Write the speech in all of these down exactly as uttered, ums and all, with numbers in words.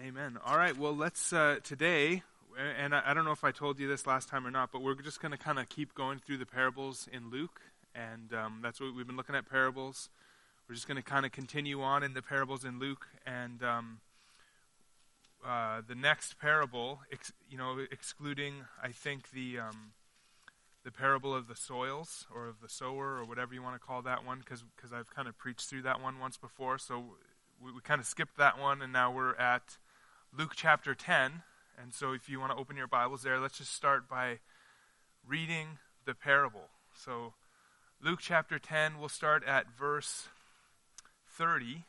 Amen. All right, well, let's, uh, today, and I, I don't know if I told you this last time or not, but we're just going to kind of keep going through the parables in Luke, and um, that's what we've been looking at, parables. We're just going to kind of continue on in the parables in Luke, and um, uh, the next parable, ex- you know, excluding, I think, the um, the parable of the soils, or of the sower, or whatever you want to call that one, because because I've kind of preached through that one once before, so we, we kind of skipped that one, and now we're at Luke chapter ten, and so if you want to open your Bibles there, let's just start by reading the parable. So Luke chapter ten, we'll start at verse thirty,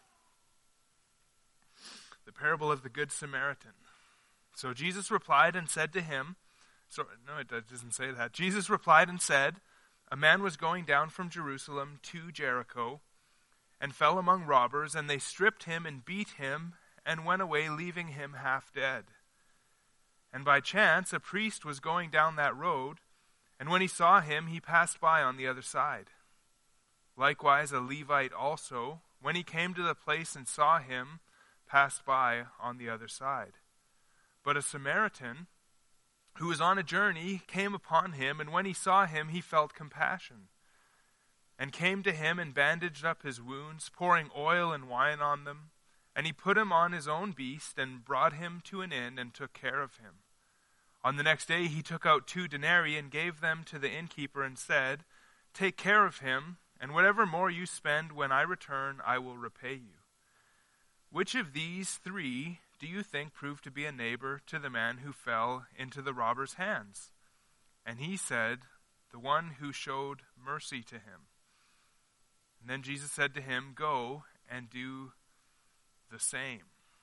the parable of the Good Samaritan. So Jesus replied and said to him, so, no, it doesn't say that. Jesus replied and said, a man was going down from Jerusalem to Jericho and fell among robbers, and they stripped him and beat him and went away, leaving him half dead. And by chance a priest was going down that road, and when he saw him, he passed by on the other side. Likewise a Levite also, when he came to the place and saw him, passed by on the other side. But a Samaritan, who was on a journey, came upon him, and when he saw him, he felt compassion, and came to him and bandaged up his wounds, pouring oil and wine on them. And he put him on his own beast and brought him to an inn and took care of him. On the next day he took out two denarii and gave them to the innkeeper and said, take care of him, and whatever more you spend when I return, I will repay you. Which of these three do you think proved to be a neighbor to the man who fell into the robber's hands? And he said, the one who showed mercy to him. And then Jesus said to him, go and do the same.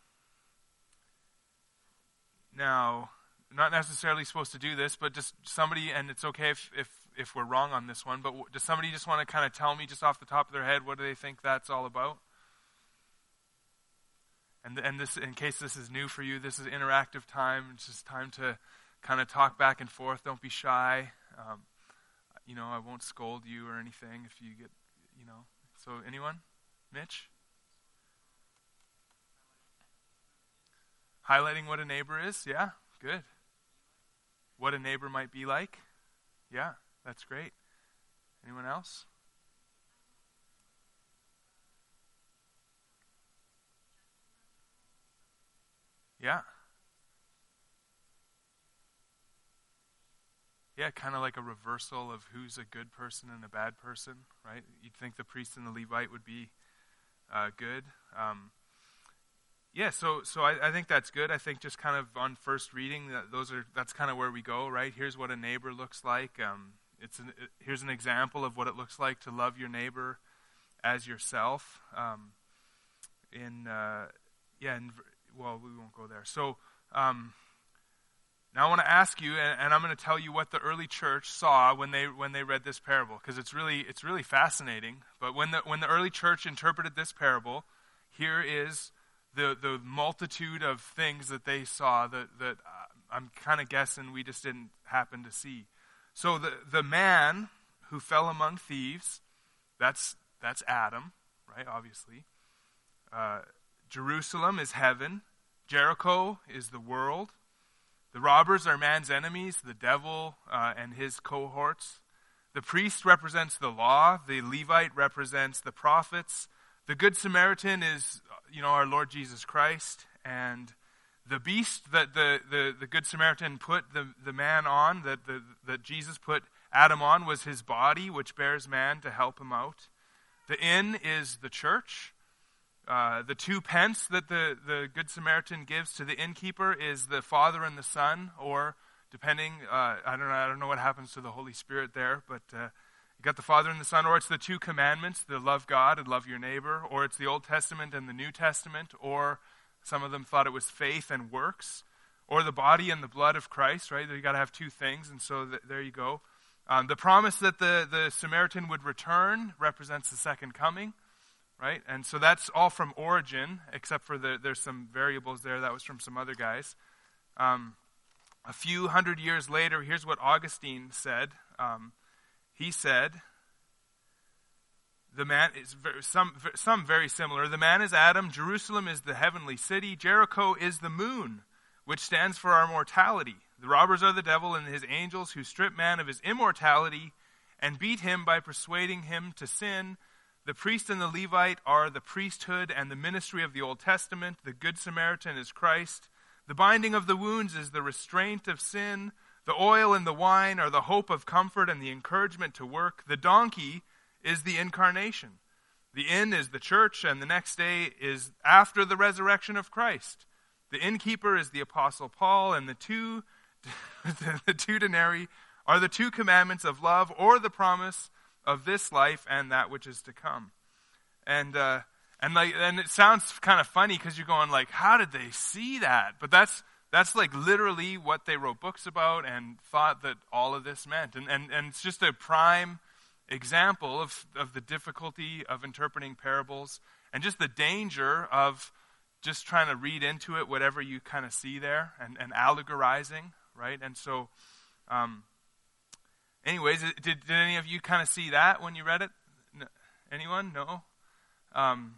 Now, not necessarily supposed to do this, but just somebody, and it's okay if if, if we're wrong on this one, but does somebody just want to kind of tell me just off the top of their head, what do they think that's all about? And and this, in case this is new for you, this is interactive time. It's just time to kind of talk back and forth. Don't be shy. Um, you know, I won't scold you or anything if you get, you know. So anyone? Mitch? Highlighting what a neighbor is? Yeah, good. What a neighbor might be like? Yeah, that's great. Anyone else? Yeah. Yeah, kind of like a reversal of who's a good person and a bad person, right? You'd think the priest and the Levite would be uh, good. Um Yeah, so so I, I think that's good. I think just kind of on first reading, that those are that's kind of where we go, right? Here's what a neighbor looks like. Um, it's an, it, here's an example of what it looks like to love your neighbor as yourself. Um, in uh, yeah, in, well, we won't go there. So um, now I want to ask you, and, and I'm going to tell you what the early church saw when they when they read this parable, because it's really it's really fascinating. But when the when the early church interpreted this parable, here is the the multitude of things that they saw that, that uh, I'm kind of guessing we just didn't happen to see. So the, the man who fell among thieves, that's that's Adam, right, obviously. Uh, Jerusalem is heaven. Jericho is the world. The robbers are man's enemies, the devil uh, and his cohorts. The priest represents the law. The Levite represents the prophets. The Good Samaritan is, you know, our Lord Jesus Christ, and the beast that the, the, the Good Samaritan put the, the man on, that, the, that Jesus put Adam on, was his body, which bears man to help him out. The inn is the church. Uh, the two pence that the, the Good Samaritan gives to the innkeeper is the Father and the Son, or depending, uh, I don't know, I don't know what happens to the Holy Spirit there, but uh, you got the Father and the Son, or it's the two commandments, the love God and love your neighbor, or it's the Old Testament and the New Testament, or some of them thought it was faith and works, or the body and the blood of Christ, right? You got to have two things, and so th- there you go. Um, the promise that the, the Samaritan would return represents the second coming, right? And so that's all from Origen, except for the, there's some variables there. That was from some other guys. Um, a few hundred years later, here's what Augustine said. Um, He said, The man is very, some some very similar. The man is Adam. Jerusalem is the heavenly city. Jericho is the moon, which stands for our mortality. The robbers are the devil and his angels who strip man of his immortality and beat him by persuading him to sin. The priest and the Levite are the priesthood and the ministry of the Old Testament. The Good Samaritan is Christ. The binding of the wounds is the restraint of sin. The oil and the wine are the hope of comfort and the encouragement to work. The donkey is the incarnation. The inn is the church, and the next day is after the resurrection of Christ. The innkeeper is the Apostle Paul, and the two, the two denarii are the two commandments of love or the promise of this life and that which is to come. And uh, and like and it sounds kind of funny because you're going like, how did they see that? But that's that's like literally what they wrote books about and thought that all of this meant. And and, and it's just a prime example of, of the difficulty of interpreting parables and just the danger of just trying to read into it whatever you kind of see there and, and allegorizing, right? And so, um, anyways, did, did any of you kind of see that when you read it? No, anyone? No? Um,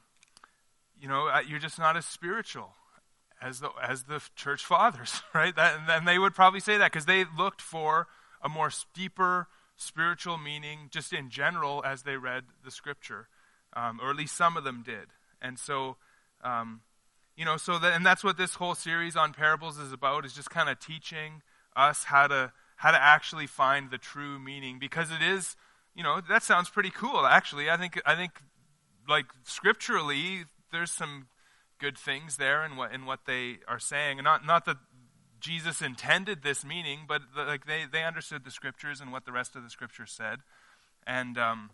you know, you're just not as spiritual as the as the church fathers, right? That, and they would probably say that because they looked for a more deeper spiritual meaning just in general as they read the scripture, um, or at least some of them did. And so, um, you know, so that, and that's what this whole series on parables is about, is just kind of teaching us how to how to actually find the true meaning, because it is, you know, that sounds pretty cool. Actually, I think I think like scripturally, there's some good things there in what in what they are saying, and not not that Jesus intended this meaning, but the, like they they understood the scriptures and what the rest of the scriptures said, and um,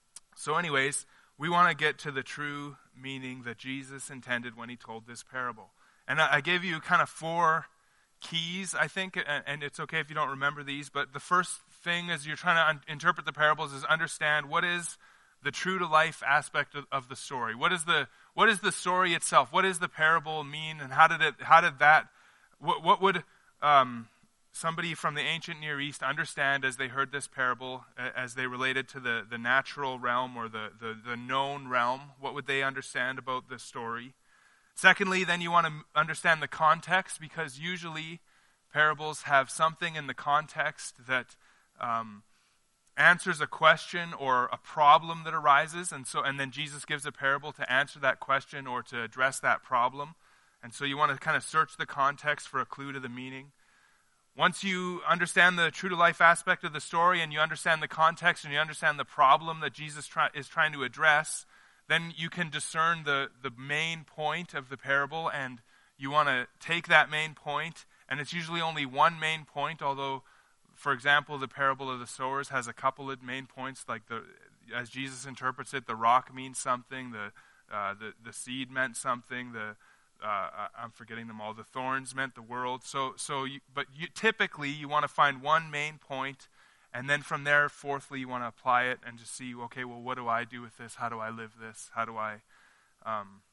so anyways, we want to get to the true meaning that Jesus intended when he told this parable. And I, I gave you kind of four keys, I think, and, and it's okay if you don't remember these, but the first thing as you're trying to un- interpret the parables is understand what is the true to life aspect of, of the story. What is the what is the story itself? What does the parable mean, and how did it how did that what what would um, somebody from the ancient Near East understand as they heard this parable, as they related to the, the natural realm or the, the, the known realm? What would they understand about the story? Secondly, then you want to understand the context, because usually parables have something in the context that um, answers a question or a problem that arises, and so and then Jesus gives a parable to answer that question or to address that problem. And so you want to kind of search the context for a clue to the meaning. Once you understand the true-to-life aspect of the story and you understand the context and you understand the problem that Jesus try, is trying to address, then you can discern the, the main point of the parable, and you want to take that main point, and it's usually only one main point, although, for example, the parable of the sowers has a couple of main points, like the as Jesus interprets it, the rock means something, the uh, the, the seed meant something, the Uh, I'm forgetting them all. The thorns meant the world. So, so, you, but you, typically you want to find one main point, and then from there, fourthly, you want to apply it and just see, okay, well, what do I do with this? How do I live this? How do I, um,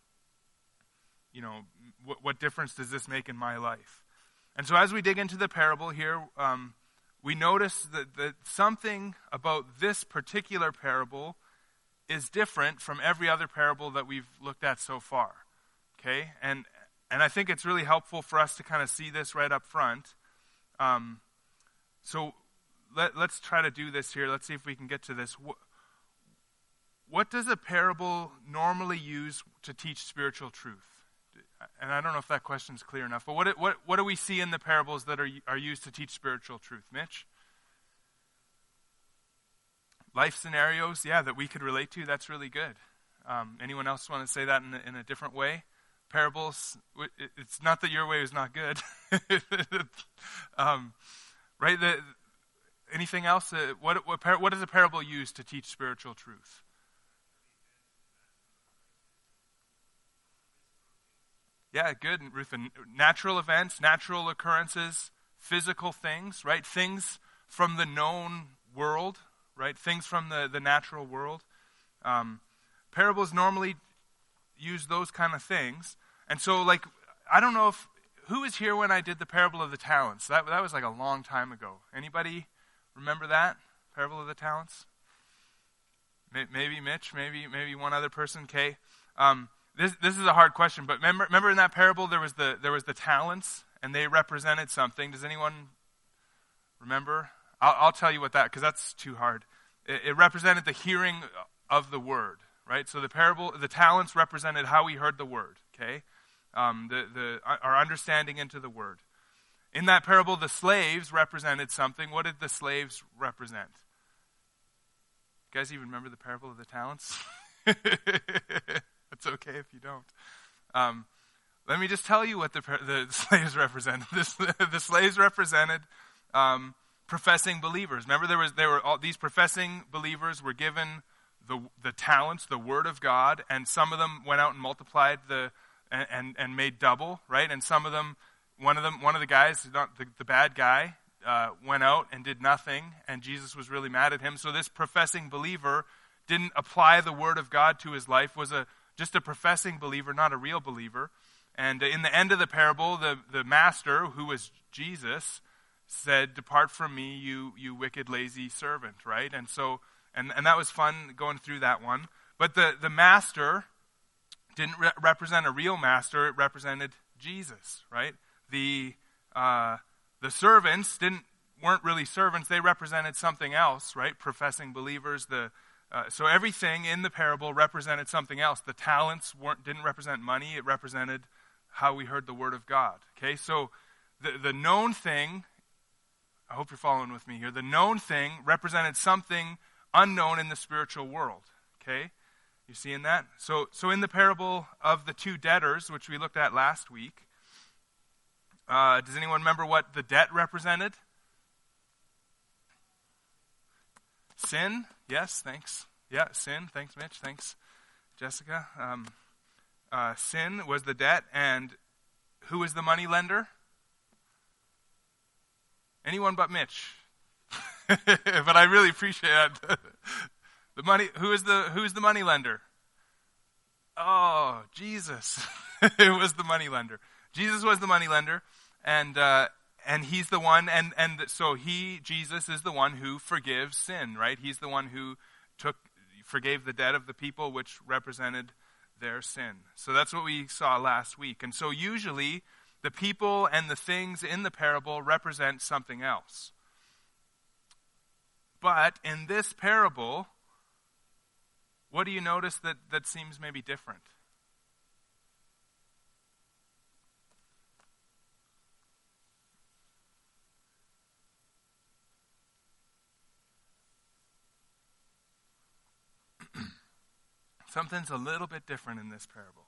you know, what, what difference does this make in my life? And so, as we dig into the parable here, um, we notice that, that something about this particular parable is different from every other parable that we've looked at so far. Okay, and and I think it's really helpful for us to kind of see this right up front. Um, so let, let's try to do this here. Let's see if we can get to this. What, what does a parable normally use to teach spiritual truth? And I don't know if that question is clear enough, but what what what do we see in the parables that are are used to teach spiritual truth, Mitch? Life scenarios, yeah, that we could relate to. That's really good. Um, anyone else want to say that in a, in a different way? Parables, it's not that your way is not good. um, right? The, anything else? Uh, what, what, what does a parable use to teach spiritual truth? Yeah, good, Ruth. Natural events, natural occurrences, physical things, right? Things from the known world, right? Things from the, the natural world. Um, parables normally use those kind of things. And so, like, I don't know if, who was here when I did the parable of the talents? That that was like a long time ago. Anybody remember that? Parable of the talents? Maybe Mitch, maybe maybe one other person, Kay. Um, this this is a hard question, but remember remember in that parable there was the there was the talents, and they represented something. Does anyone remember? I'll, I'll tell you what that, because that's too hard. It, it represented the hearing of the word, right? So the parable, the talents represented how we heard the word. Okay, um, the the our understanding into the word. In that parable, the slaves represented something. What did the slaves represent? You guys even remember the parable of the talents? It's okay if you don't. Um, let me just tell you what the, the slaves represented. The, the slaves represented um, professing believers. Remember, there was there were all these professing believers were given the the talents, the word of God, and some of them went out and multiplied the and and, and made double, right? And some of them, one of them, one of the guys, not the, the bad guy. Uh, went out and did nothing, and Jesus was really mad at him. So this professing believer didn't apply the word of God to his life, was a just a professing believer, not a real believer. And in the end of the parable, the, the master, who was Jesus, said, "Depart from me, you you wicked, lazy servant," right? And so, and, and that was fun going through that one. But the, the master didn't re- represent a real master, it represented Jesus, right? The... Uh, The servants didn't weren't really servants; they represented something else, right? Professing believers. The uh, so everything in the parable represented something else. The talents weren't didn't represent money; it represented how we heard the word of God. Okay, so the the known thing. I hope you're following with me here. The known thing represented something unknown in the spiritual world. Okay, you seeing that? So so in the parable of the two debtors, which we looked at last week. Uh, does anyone remember what the debt represented? Sin? Yes, thanks. Yeah, sin. Thanks, Mitch. Thanks, Jessica. Um, uh, sin was the debt, and who was the money lender? Anyone but Mitch. But I really appreciate that. The money. Who is the who is the money lender? Oh, Jesus. It was the money lender. Jesus was the money lender. And uh, and he's the one, and, and so he, Jesus, is the one who forgives sin, right? He's the one who took, forgave the debt of the people, which represented their sin. So that's what we saw last week. And so usually, the people and the things in the parable represent something else. But in this parable, what do you notice that, that seems maybe different? Something's a little bit different in this parable.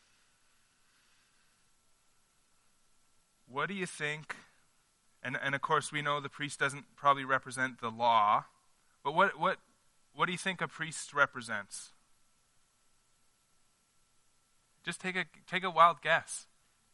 What do you think? And and of course we know the priest doesn't probably represent the law, but what what what do you think a priest represents? Just take a take a wild guess.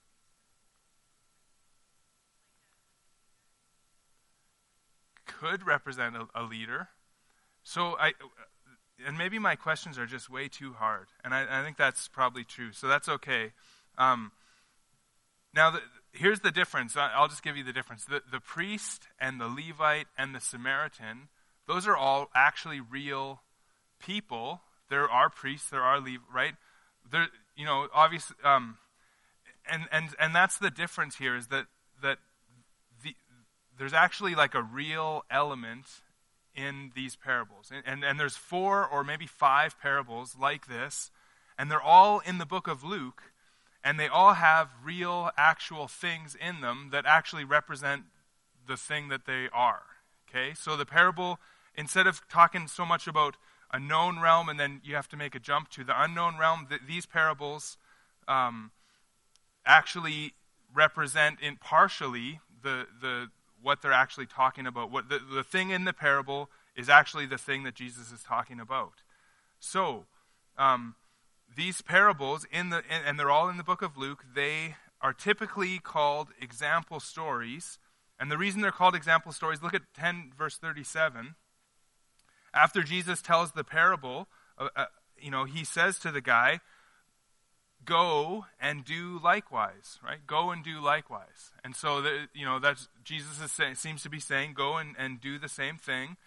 Could represent a, a leader. So I. And maybe my questions are just way too hard, and I, I think that's probably true. So that's okay. Um, now, the, here's the difference. I, I'll just give you the difference. The, the priest and the Levite and the Samaritan, those are all actually real people. There are priests. There are Lev, right? There, you know, obviously, um, and and and that's the difference here. Is that that the there's actually like a real element in these parables. And, and and there's four or maybe five parables like this, and they're all in the book of Luke, and they all have real, actual things in them that actually represent the thing that they are. Okay? So the parable, instead of talking so much about a known realm and then you have to make a jump to the unknown realm, th- these parables um, actually represent in partially the the what they're actually talking about. What the, the thing in the parable is actually the thing that Jesus is talking about. So, um, these parables, in the and, and they're all in the book of Luke, they are typically called example stories. And the reason they're called example stories, look at ten verse thirty-seven. After Jesus tells the parable, uh, uh, you know, he says to the guy, go and do likewise, right? Go and do likewise. And so, the, you know, that's Jesus is saying, seems to be saying, go and, and do the same thing.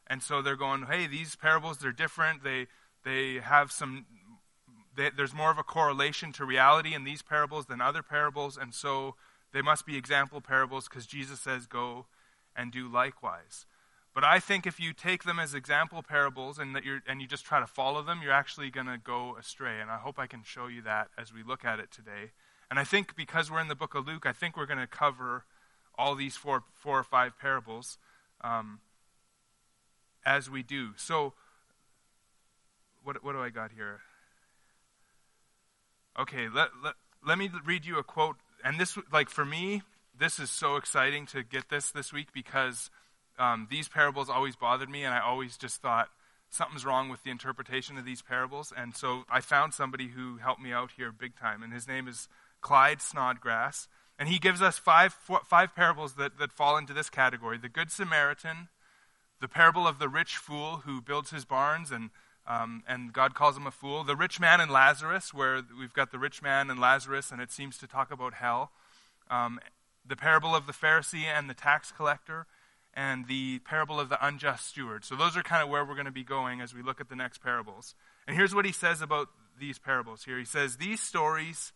And so they're going, hey, these parables, they're different. They they have some, they, there's more of a correlation to reality in these parables than other parables. And so they must be example parables because Jesus says go and do likewise. But I think if you take them as example parables and that you're and you just try to follow them, you're actually going to go astray. And I hope I can show you that as we look at it today. And I think because we're in the book of Luke, I think we're going to cover all these four four or five parables um, as we do. So what what do I got here? Okay, let, let let me read you a quote. And this, like for me, this is so exciting to get this this week because um, these parables always bothered me, and I always just thought something's wrong with the interpretation of these parables. And so I found somebody who helped me out here big time, and his name is Clyde Snodgrass. And he gives us five four, five parables that, that fall into this category: the Good Samaritan, the parable of the rich fool who builds his barns and um, and God calls him a fool, the rich man and Lazarus, where we've got the rich man and Lazarus, and it seems to talk about hell, um, the parable of the Pharisee and the tax collector, and the parable of the unjust steward. So those are kind of where we're going to be going as we look at the next parables. And here's what he says about these parables here. He says, these stories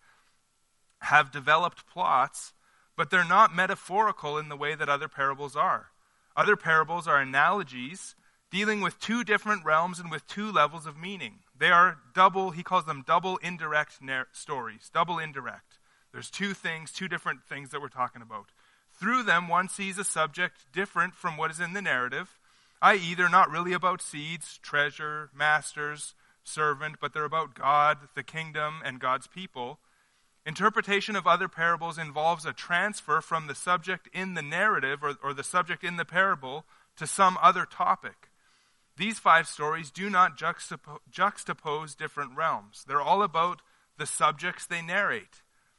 have developed plots, but they're not metaphorical in the way that other parables are. Other parables are analogies dealing with two different realms and with two levels of meaning. They are double, he calls them double indirect nar- stories, double indirect. There's two things, two different things that we're talking about. Through them, one sees a subject different from what is in the narrative, that is they're not really about seeds, treasure, masters, servant, but they're about God, the kingdom, and God's people. Interpretation of other parables involves a transfer from the subject in the narrative or, or the subject in the parable to some other topic. These five stories do not juxtapo- juxtapose different realms. They're all about the subjects they narrate.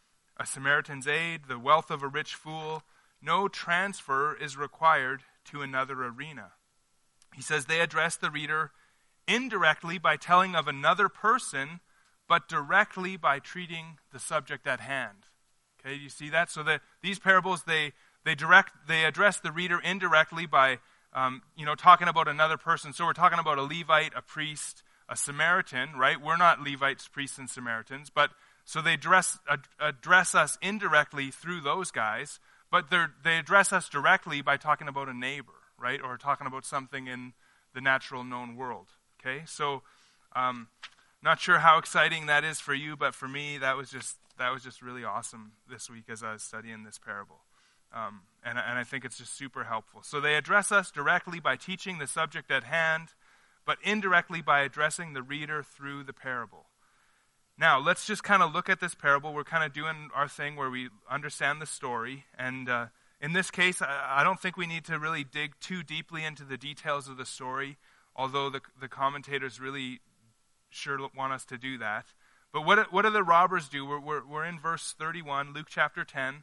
A Samaritan's aid, the wealth of a rich fool. No transfer is required to another arena. He says they address the reader indirectly by telling of another person, but directly by treating the subject at hand. Okay, do you see that? So the, these parables, they they direct they address the reader indirectly by um, you know talking about another person. So we're talking about a Levite, a priest, a Samaritan, right? We're not Levites, priests, and Samaritans, but so they address ad, address us indirectly through those guys, but they they address us directly by talking about a neighbor, right, or talking about something in the natural known world. Okay, so. Um, Not sure how exciting that is for you, but for me, that was just that was just really awesome this week as I was studying this parable. Um, and, and I think it's just super helpful. So they address us directly by teaching the subject at hand, but indirectly by addressing the reader through the parable. Now, let's just kind of look at this parable. We're kind of doing our thing where we understand the story. And uh, in this case, I, I don't think we need to really dig too deeply into the details of the story, although the, the commentators really sure want us to do that. But what what do the robbers do? We're we're, we're in verse thirty-one, Luke chapter ten.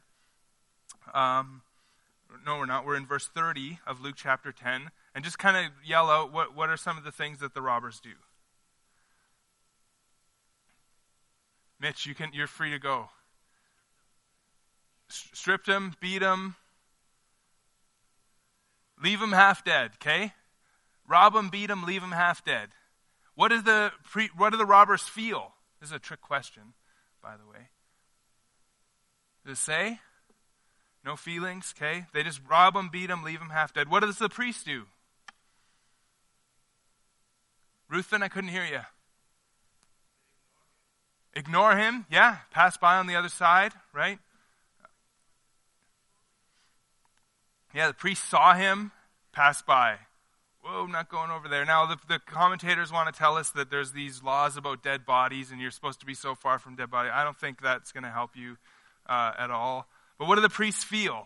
Um, no, we're not. We're in verse thirty of Luke chapter ten, and just kind of yell out what what are some of the things that the robbers do. Mitch, you can you're free to go. S- stripped him, beat him, leave him half dead. Okay, rob him, beat him, leave him half dead. What do the pre, what do the robbers feel? This is a trick question, by the way. Does it say? No feelings, okay? They just rob him, beat him, leave him half dead. What does the priest do? Ruthin, I couldn't hear you. Ignore him, yeah. Pass by on the other side, right? Yeah, the priest saw him, pass by. Whoa, I'm not going over there. Now, the, the commentators want to tell us that there's these laws about dead bodies and you're supposed to be so far from dead bodies. I don't think that's going to help you uh, at all. But what do the priests feel?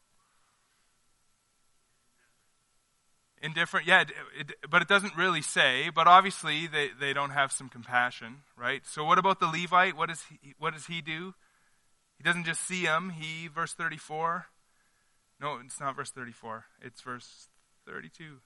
Indifferent? Yeah, it, it, but it doesn't really say. But obviously, they, they don't have some compassion, right? So what about the Levite? What does he, what does he do? He doesn't just see him. He, verse thirty-four. No, it's not verse thirty-four. It's verse thirty-two.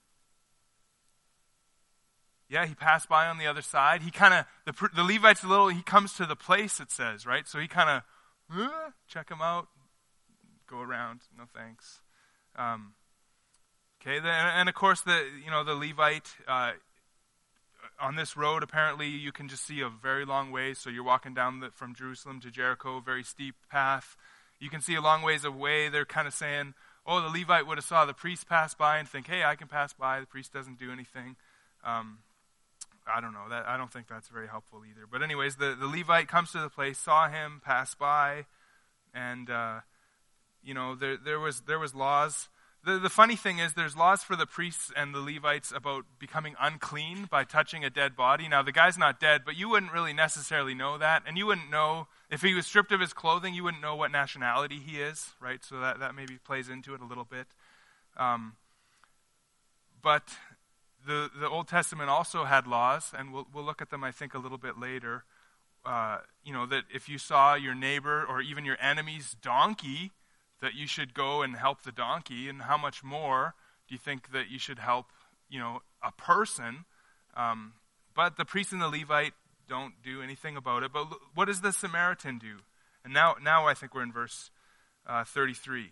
Yeah, he passed by on the other side. He kind of, the, the Levite's a little, he comes to the place, it says, right? So he kind of, uh, check him out, go around, no thanks. Um, Okay, the, and of course the you know the Levite uh, on this road, apparently you can just see a very long way. So you're walking down the, from Jerusalem to Jericho, very steep path. You can see a long ways away. They're kind of saying, oh, the Levite would have saw the priest pass by and think, hey, I can pass by. The priest doesn't do anything. Um, I don't know. That I don't think that's very helpful either. But anyways, the, the Levite comes to the place, saw him pass by, and uh, you know there there was there was laws. The the funny thing is, there's laws for the priests and the Levites about becoming unclean by touching a dead body. Now the guy's not dead, but you wouldn't really necessarily know that, and you wouldn't know if he was stripped of his clothing. You wouldn't know what nationality he is, right? So that that maybe plays into it a little bit. Um, but The the Old Testament also had laws, and we'll we'll look at them, I think, a little bit later. Uh, you know, that if you saw your neighbor or even your enemy's donkey, that you should go and help the donkey. And how much more do you think that you should help, you know, a person? Um, but the priest and the Levite don't do anything about it. But what does the Samaritan do? And now, now I think we're in verse uh, thirty-three.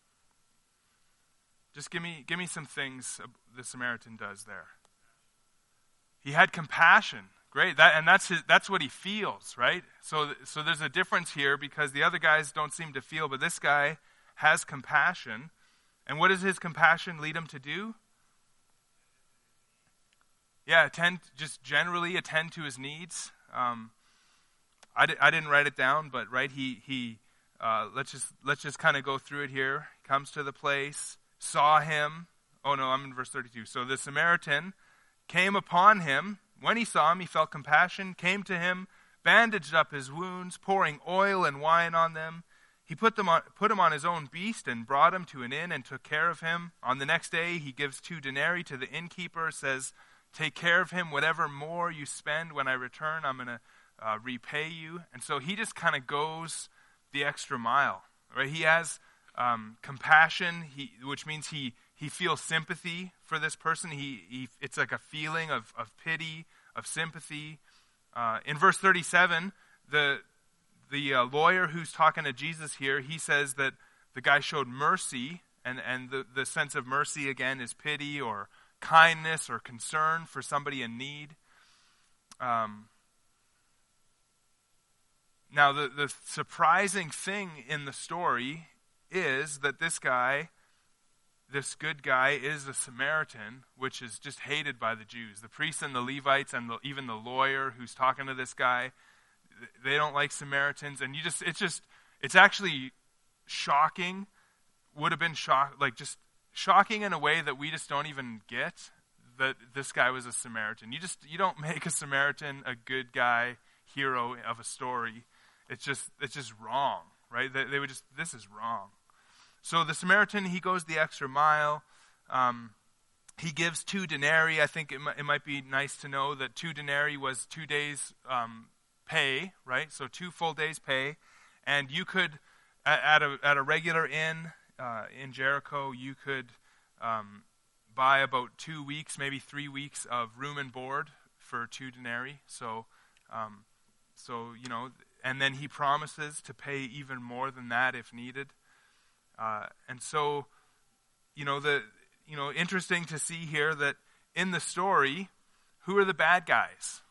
Just give me give me some things the Samaritan does there. He had compassion. Great. That and that's his, that's what he feels, right? So so there's a difference here because the other guys don't seem to feel, but this guy has compassion. And what does his compassion lead him to do? Yeah, attend just generally attend to his needs. Um, I, di- I didn't write it down, but right he he uh, let's just let's just kind of go through it here. Comes to the place. Saw him. Oh no, I'm in verse thirty-two. So the Samaritan came upon him. When he saw him, he felt compassion, came to him, bandaged up his wounds, pouring oil and wine on them. He put them on, put him on his own beast and brought him to an inn and took care of him. On the next day, he gives two denarii to the innkeeper, says, take care of him. Whatever more you spend when I return, I'm going to uh, repay you. And so he just kind of goes the extra mile. Right? He has Um, compassion, he, which means he, he feels sympathy for this person. He, he it's like a feeling of, of pity, of sympathy. Uh, in verse thirty-seven, the the uh, lawyer who's talking to Jesus here, he says that the guy showed mercy, and, and the, the sense of mercy again is pity or kindness or concern for somebody in need. Um, now, the, the surprising thing in the story is that this guy, this good guy, is a Samaritan, which is just hated by the Jews. The priests and the Levites and the, even the lawyer who's talking to this guy, they don't like Samaritans. And you just, it's just, it's actually shocking, would have been shock, like just shocking in a way that we just don't even get that this guy was a Samaritan. You just, you don't make a Samaritan a good guy, hero of a story. It's just, it's just wrong, right? They, they would just, this is wrong. So the Samaritan, he goes the extra mile. Um, he gives two denarii. I think it, m- it might be nice to know that two denarii was two days' um, pay, right? So two full days' pay. And you could, at, at, a, at a regular inn uh, in Jericho, you could um, buy about two weeks, maybe three weeks of room and board for two denarii. So, um, so you know, and then he promises to pay even more than that if needed. Uh, and so, you know, the you know, interesting to see here that in the story, who are the bad guys?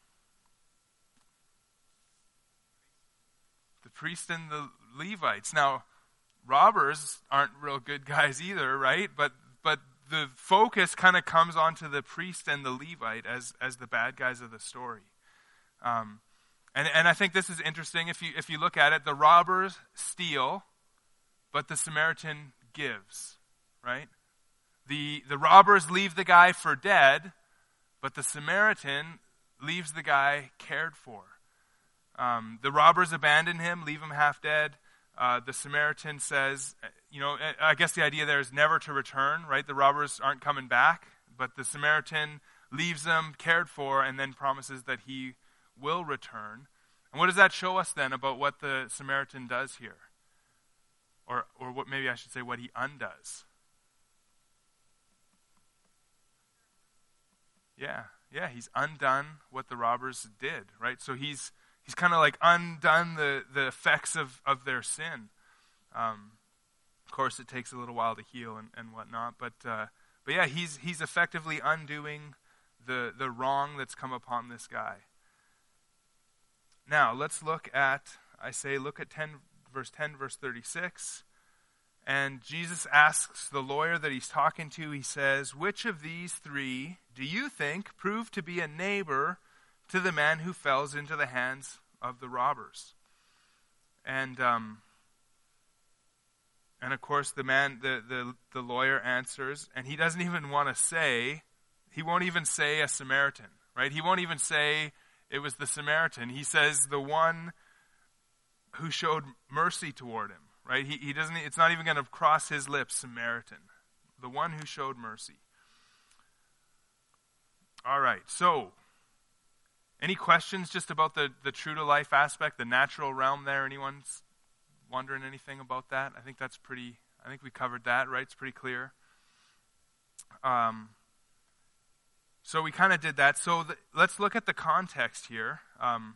The priest and the Levites. Now, robbers aren't real good guys either, right? But but the focus kind of comes onto the priest and the Levite as as the bad guys of the story. Um, and and I think this is interesting. If you if you look at it, the robbers steal, but the Samaritan gives, right? The the robbers leave the guy for dead, but the Samaritan leaves the guy cared for. Um, the robbers abandon him, leave him half dead. Uh, the Samaritan says, you know, I guess the idea there is never to return, right? The robbers aren't coming back, but the Samaritan leaves them cared for and then promises that he will return. And what does that show us then about what the Samaritan does here? Or or what maybe I should say what he undoes. Yeah, yeah, he's undone what the robbers did, right? So he's he's kind of like undone the, the effects of, of their sin. Um, of course, it takes a little while to heal and, and whatnot, but uh, But yeah, he's he's effectively undoing the, the wrong that's come upon this guy. Now, let's look at, I say, look at ten, verse ten, verse thirty-six. And Jesus asks the lawyer that he's talking to, he says, which of these three do you think proved to be a neighbor to the man who falls into the hands of the robbers? And um, and of course the man, the, the, the lawyer answers, and he doesn't even want to say, he won't even say a Samaritan, right? He won't even say it was the Samaritan. He says the one who showed mercy toward him. Right? He, he doesn't, it's not even going to cross his lips, Samaritan. The one who showed mercy. All right, so, any questions just about the, the true to life aspect, the natural realm there? Anyone wondering anything about that? I think that's pretty, I think we covered that, right? It's pretty clear. Um, so we kind of did that. So the, let's look at the context here. Um,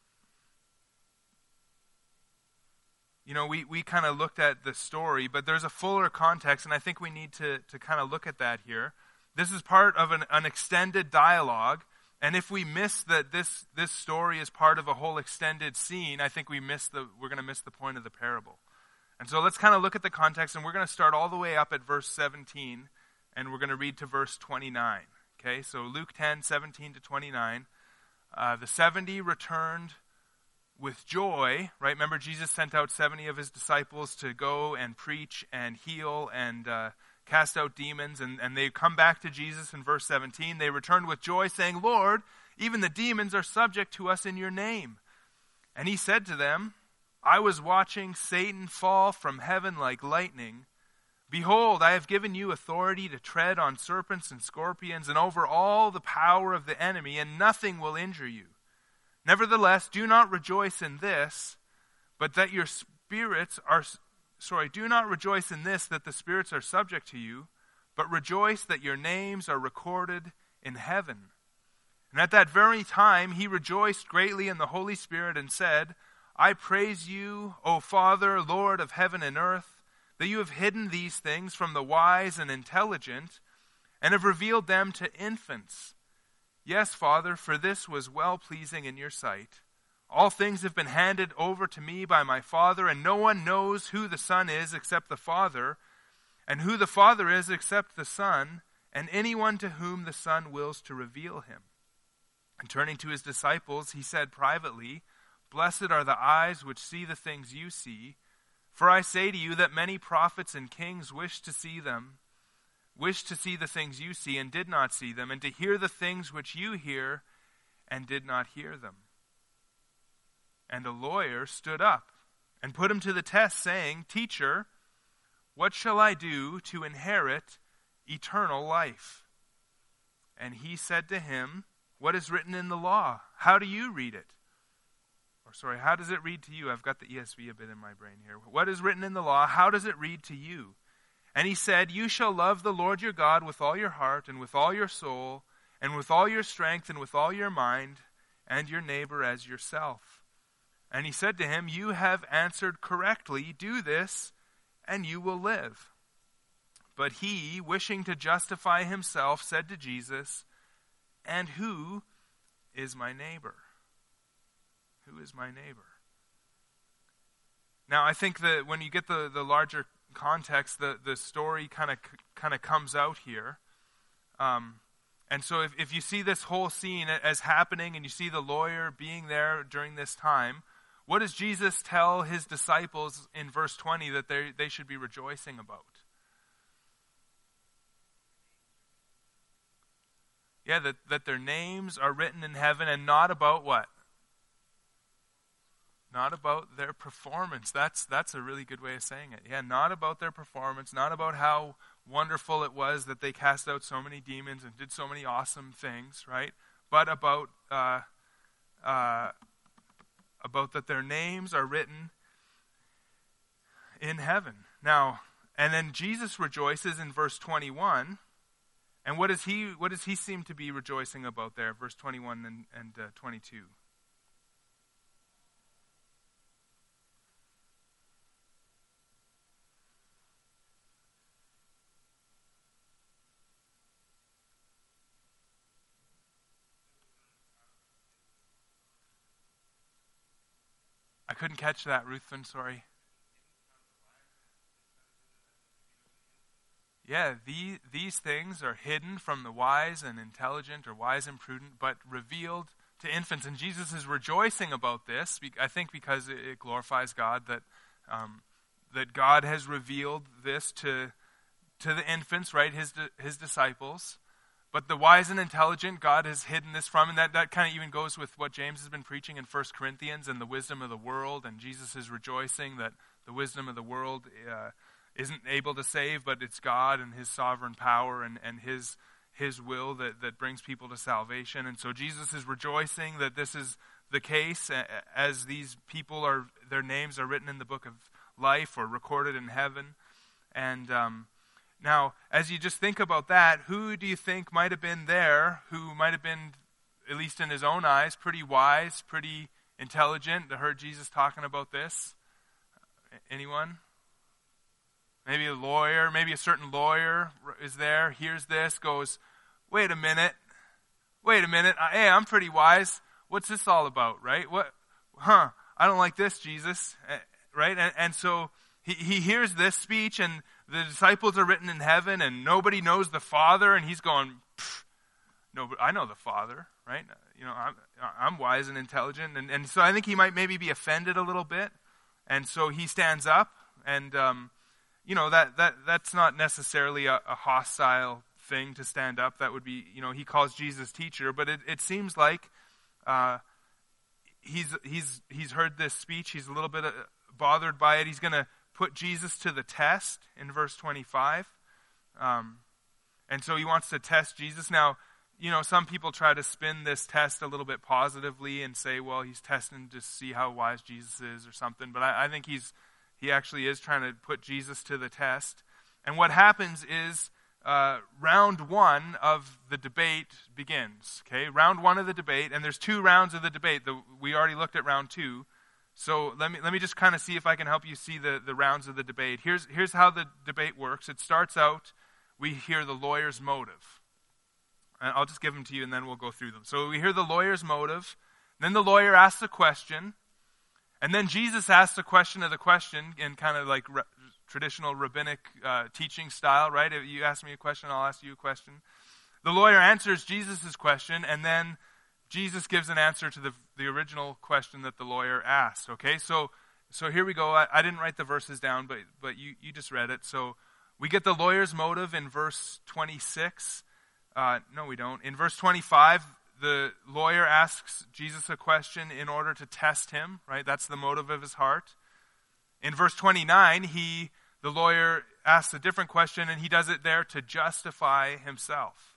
You know, we, we kind of looked at the story, but there's a fuller context, and I think we need to, to kind of look at that here. This is part of an, an extended dialogue, and if we miss that this this story is part of a whole extended scene, I think we miss the we're going to miss the point of the parable. And so let's kind of look at the context, and we're going to start all the way up at verse seventeen, and we're going to read to verse twenty-nine. Okay, so Luke ten, seventeen to twenty-nine. Uh, the seventy returned with joy, right? Remember, Jesus sent out seventy of his disciples to go and preach and heal and uh, cast out demons. And, and they come back to Jesus in verse seventeen. They returned with joy, saying, Lord, even the demons are subject to us in your name. And he said to them, I was watching Satan fall from heaven like lightning. Behold, I have given you authority to tread on serpents and scorpions and over all the power of the enemy, and nothing will injure you. Nevertheless, do not rejoice in this, but that your spirits are, sorry, do not rejoice in this, that the spirits are subject to you, but rejoice that your names are recorded in heaven. And at that very time, he rejoiced greatly in the Holy Spirit and said, I praise you, O Father, Lord of heaven and earth, that you have hidden these things from the wise and intelligent, and have revealed them to infants. Yes, Father, for this was well-pleasing in your sight. All things have been handed over to me by my Father, and no one knows who the Son is except the Father, and who the Father is except the Son, and anyone to whom the Son wills to reveal him. And turning to his disciples, he said privately, Blessed are the eyes which see the things you see, for I say to you that many prophets and kings wished to see them, wished to see the things you see and did not see them, and to hear the things which you hear and did not hear them. And a lawyer stood up and put him to the test, saying, Teacher, what shall I do to inherit eternal life? And he said to him, What is written in the law? How do you read it? Or sorry, how does it read to you? I've got the E S V a bit in my brain here. What is written in the law? How does it read to you? And he said, You shall love the Lord your God with all your heart and with all your soul and with all your strength and with all your mind, and your neighbor as yourself. And he said to him, You have answered correctly. Do this, and you will live. But he, wishing to justify himself, said to Jesus, And who is my neighbor? Who is my neighbor? Now, I think that when you get the, the larger context, the, the story kind of kind of comes out here. Um, and so if, if you see this whole scene as happening and you see the lawyer being there during this time, what does Jesus tell his disciples in verse twenty that they they should be rejoicing about? Yeah, that, that their names are written in heaven, and not about what? Not about their performance. That's that's a really good way of saying it. Yeah, not about their performance, not about how wonderful it was that they cast out so many demons and did so many awesome things, right? But about uh, uh, about that their names are written in heaven. Now, and then Jesus rejoices in verse twenty-one. And what does he what does he seem to be rejoicing about there? Verse twenty-one and, and uh, twenty-two. couldn't catch that, Ruthven, sorry. Yeah, the, these things are hidden from the wise and intelligent, or wise and prudent, but revealed to infants. And Jesus is rejoicing about this, I think because it glorifies God, that um, that God has revealed this to to the infants, right, his his disciples. But the wise and intelligent, God has hidden this from, and that, that kind of even goes with what James has been preaching in First Corinthians and the wisdom of the world, and Jesus is rejoicing that the wisdom of the world uh, isn't able to save, but it's God and his sovereign power and, and his his will that, that brings people to salvation. And so Jesus is rejoicing that this is the case as these people are, their names are written in the book of life or recorded in heaven. And um Now, as you just think about that, who do you think might have been there, who might have been, at least in his own eyes, pretty wise, pretty intelligent, that heard Jesus talking about this? Anyone? Maybe a lawyer, maybe a certain lawyer is there, hears this, goes, wait a minute, wait a minute, hey, I'm pretty wise. What's this all about, right? What? Huh, I don't like this, Jesus, right? And, and so he, he hears this speech, and the disciples are written in heaven, and nobody knows the Father, and he's going, no, but I know the Father, right? You know, I'm, I'm wise and intelligent, and, and so I think he might maybe be offended a little bit, and so he stands up, and um, you know that that that's not necessarily a, a hostile thing to stand up. That would be, you know, he calls Jesus teacher, but it, it seems like uh, he's he's he's heard this speech. He's a little bit bothered by it. He's going to put Jesus to the test in verse twenty-five. Um, and so he wants to test Jesus. Now, you know, some people try to spin this test a little bit positively and say, well, he's testing to see how wise Jesus is or something. But I, I think he's he actually is trying to put Jesus to the test. And what happens is uh, round one of the debate begins. Okay, round one of the debate, and there's two rounds of the debate. The, we already looked at round two. So let me let me just kind of see if I can help you see the, the rounds of the debate. Here's here's how the debate works. It starts out, we hear the lawyer's motive. And I'll just give them to you and then we'll go through them. So we hear the lawyer's motive. Then the lawyer asks a question. And then Jesus asks a question of the question in kind of like re- traditional rabbinic uh, teaching style, right? If you ask me a question, I'll ask you a question. The lawyer answers Jesus' question, and then Jesus gives an answer to the the original question that the lawyer asked. Okay, so so here we go. I, I didn't write the verses down, but but you, you just read it. So we get the lawyer's motive in verse twenty-six. Uh, no, we don't. In verse twenty-five, the lawyer asks Jesus a question in order to test him. Right, that's the motive of his heart. In verse twenty-nine, he the lawyer asks a different question, and he does it there to justify himself.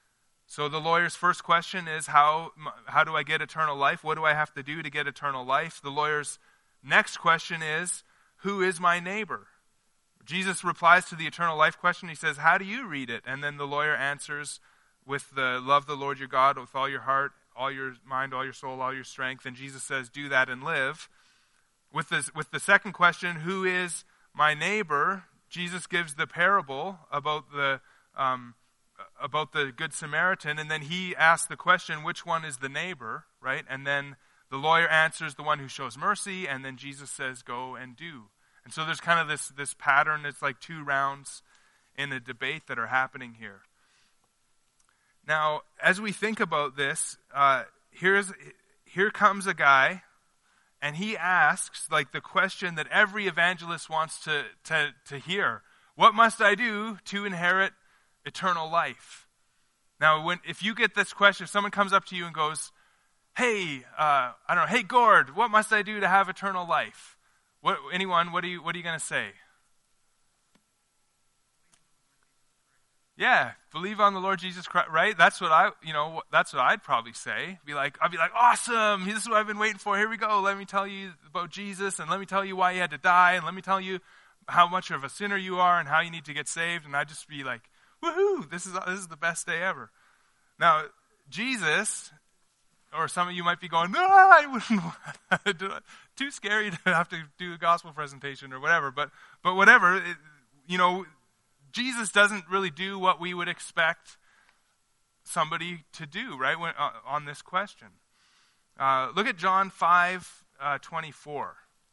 So the lawyer's first question is, how how do I get eternal life? What do I have to do to get eternal life? The lawyer's next question is, who is my neighbor? Jesus replies to the eternal life question. He says, how do you read it? And then the lawyer answers with the love the Lord your God with all your heart, all your mind, all your soul, all your strength. And Jesus says, do that and live. With this, with the second question, who is my neighbor? Jesus gives the parable about the um, about the Good Samaritan, and then he asks the question, which one is the neighbor, right? And then the lawyer answers, the one who shows mercy, and then Jesus says, go and do. And so there's kind of this, this pattern. It's like two rounds in a debate that are happening here. Now, as we think about this, uh, here's here comes a guy, and he asks like the question that every evangelist wants to, to, to hear. What must I do to inherit eternal life? Now, when if you get this question, if someone comes up to you and goes, hey, uh, I don't know, hey, Gord, what must I do to have eternal life? What, anyone, what are you, what are you going to say? Yeah, believe on the Lord Jesus Christ, right? That's what I, you know, that's what I'd probably say. Be like, I'd be like, awesome, this is what I've been waiting for. Here we go. Let me tell you about Jesus, and let me tell you why he had to die, and let me tell you how much of a sinner you are and how you need to get saved. And I'd just be like, woohoo, this is this is the best day ever. Now, Jesus, or some of you might be going, no, I wouldn't do it. Too scary to have to do a gospel presentation or whatever. But but whatever, it, you know, Jesus doesn't really do what we would expect somebody to do, right, when, uh, on this question. Uh, look at John five twenty-four.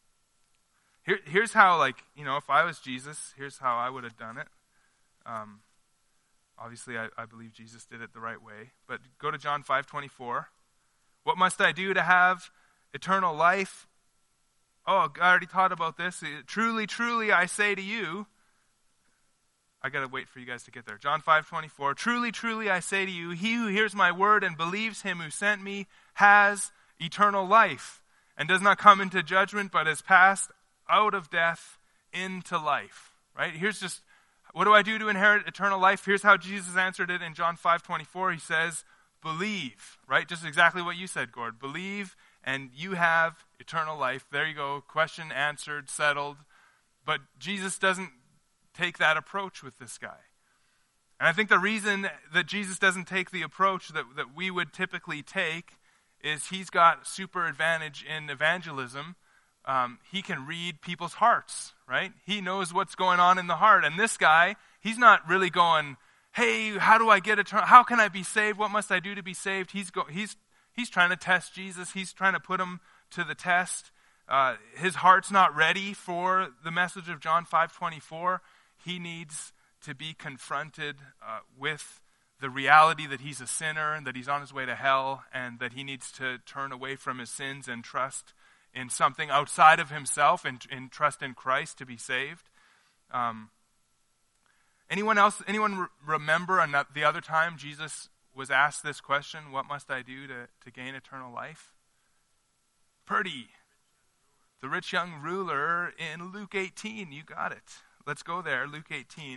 Here, here's how, like, you know, if I was Jesus, here's how I would have done it. Um, obviously, I, I believe Jesus did it the right way. But go to John five twenty-four. What must I do to have eternal life? Oh, I already taught about this. Truly, truly, I say to you. I got to wait for you guys to get there. John five twenty-four. Truly, truly, I say to you, he who hears my word and believes him who sent me has eternal life and does not come into judgment, but has passed out of death into life. Right? Here's just, what do I do to inherit eternal life? Here's how Jesus answered it in John five twenty-four. He says, believe. Right? Just exactly what you said, Gord. Believe and you have eternal life. There you go. Question answered, settled. But Jesus doesn't take that approach with this guy. And I think the reason that Jesus doesn't take the approach that, that we would typically take is he's got super advantage in evangelism. Um, he can read people's hearts, right? He knows what's going on in the heart. And this guy, he's not really going, hey, how do I get eternal? How can I be saved? What must I do to be saved? He's go, he's he's trying to test Jesus. He's trying to put him to the test. Uh, his heart's not ready for the message of John five twenty-four. He needs to be confronted uh, with the reality that he's a sinner and that he's on his way to hell and that he needs to turn away from his sins and trust in something outside of himself and, and trust in Christ to be saved. Um, anyone else, anyone re- remember another, the other time Jesus was asked this question, what must I do to, to gain eternal life? Purdy, the rich young ruler in Luke eighteen, you got it. Let's go there, Luke eighteen.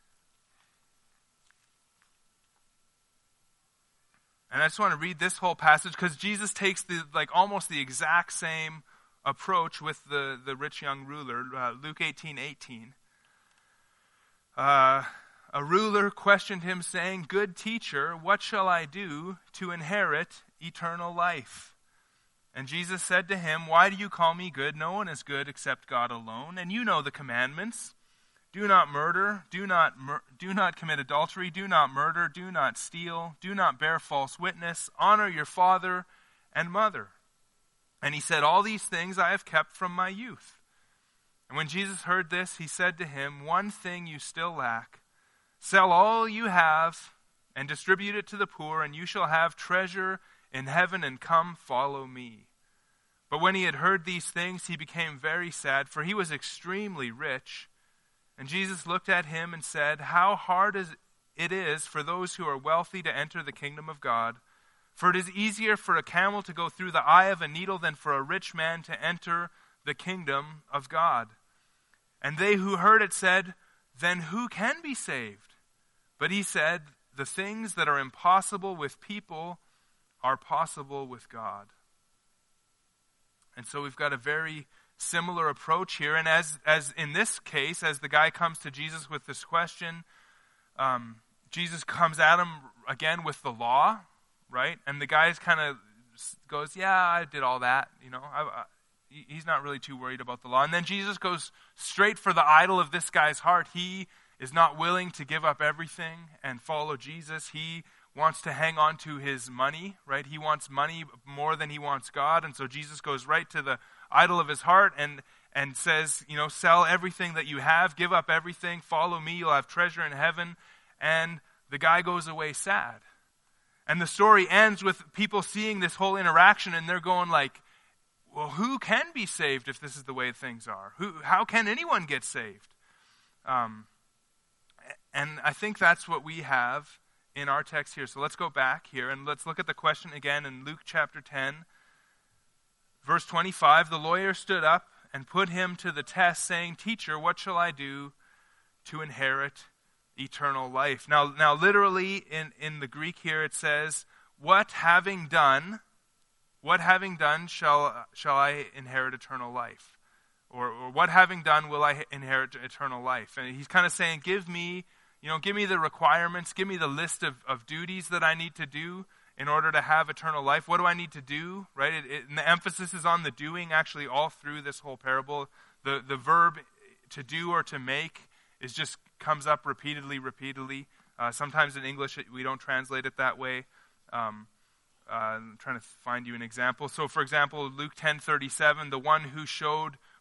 And I just want to read this whole passage because Jesus takes the like almost the exact same approach with the, the rich young ruler. Uh, Luke eighteen eighteen. Uh, a ruler questioned him, saying, "Good teacher, what shall I do to inherit eternal life?" And Jesus said to him, "Why do you call me good? No one is good except God alone. And you know the commandments. Do not murder, do not mur- do not commit adultery, do not murder, do not steal, do not bear false witness, honor your father and mother." And he said, "All these things I have kept from my youth." And when Jesus heard this, he said to him, "One thing you still lack. Sell all you have and distribute it to the poor, and you shall have treasure in heaven, and come follow me." But when he had heard these things, he became very sad, for he was extremely rich. And Jesus looked at him and said, "How hard is it is for those who are wealthy to enter the kingdom of God. For it is easier for a camel to go through the eye of a needle than for a rich man to enter the kingdom of God." And they who heard it said, "Then who can be saved?" But he said, "The things that are impossible with people are possible with God." And so we've got a very similar approach here. And as as in this case, as the guy comes to Jesus with this question, um, Jesus comes at him again with the law, right? And the guy kind of goes, "Yeah, I did all that." You know, I, I, he's not really too worried about the law. And then Jesus goes straight for the idol of this guy's heart. He is not willing to give up everything and follow Jesus. He wants to hang on to his money, right? He wants money more than he wants God. And so Jesus goes right to the idol of his heart and and says, you know, sell everything that you have, give up everything, follow me, you'll have treasure in heaven. And the guy goes away sad. And the story ends with people seeing this whole interaction and they're going like, well, who can be saved if this is the way things are? Who? How can anyone get saved? Um, and I think that's what we have in our text here. So let's go back here and let's look at the question again in Luke chapter ten. Verse twenty-five, the lawyer stood up and put him to the test, saying, "Teacher, what shall I do to inherit eternal life?" Now, now literally in, in the Greek here it says, what having done, what having done shall shall I inherit eternal life? Or, or what having done will I inherit eternal life? And he's kind of saying, give me, you know, give me the requirements, give me the list of, of duties that I need to do in order to have eternal life. What do I need to do, right? It, it, and the emphasis is on the doing actually all through this whole parable. The, the verb to do or to make is just comes up repeatedly, repeatedly. Uh, sometimes in English we don't translate it that way. Um, uh, I'm trying to find you an example. So for example, Luke ten thirty-seven, the one who showed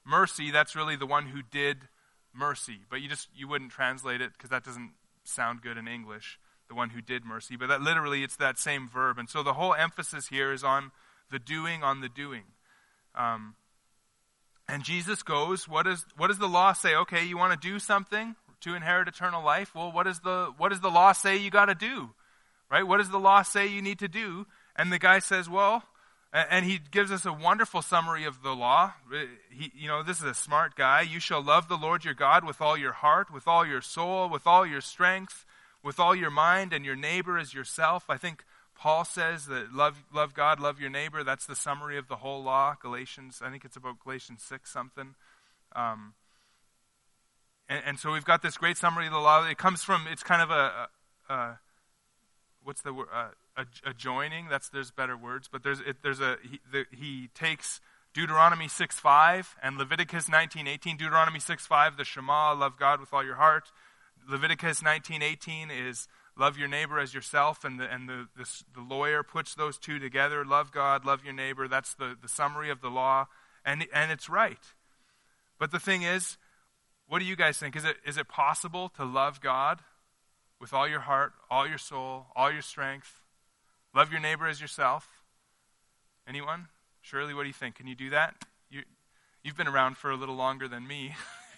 mercy, that's really the one who did mercy. But you just, you wouldn't translate it because that doesn't sound good in English, the one who did mercy. But that literally, it's that same verb. And so the whole emphasis here is on the doing, on the doing. Um, and Jesus goes, what, is, what does the law say? Okay, you want to do something to inherit eternal life? Well, what, is the, what does the law say you got to do? Right? What does the law say you need to do? And the guy says, well, and he gives us a wonderful summary of the law. He, you know, this is a smart guy. You shall love the Lord your God with all your heart, with all your soul, with all your strength, with all your mind, and your neighbor as yourself. I think Paul says that love, love God, love your neighbor. That's the summary of the whole law. Galatians, I think it's about Galatians six something. Um, and, and so we've got this great summary of the law. It comes from, it's kind of a, a, a what's the word? Uh, adjoining. That's there's better words, but there's it, there's a he, the, he takes Deuteronomy six five and Leviticus nineteen eighteen. Deuteronomy six five, the Shema, love God with all your heart. Leviticus nineteen eighteen is love your neighbor as yourself, and the and the the, the lawyer puts those two together. Love God, love your neighbor. That's the the summary of the law, and and it's right. But the thing is, what do you guys think? Is it is it possible to love God with all your heart, all your soul, all your strength? Love your neighbor as yourself? Anyone? Shirley, what do you think? Can you do that? You, you've been around for a little longer than me.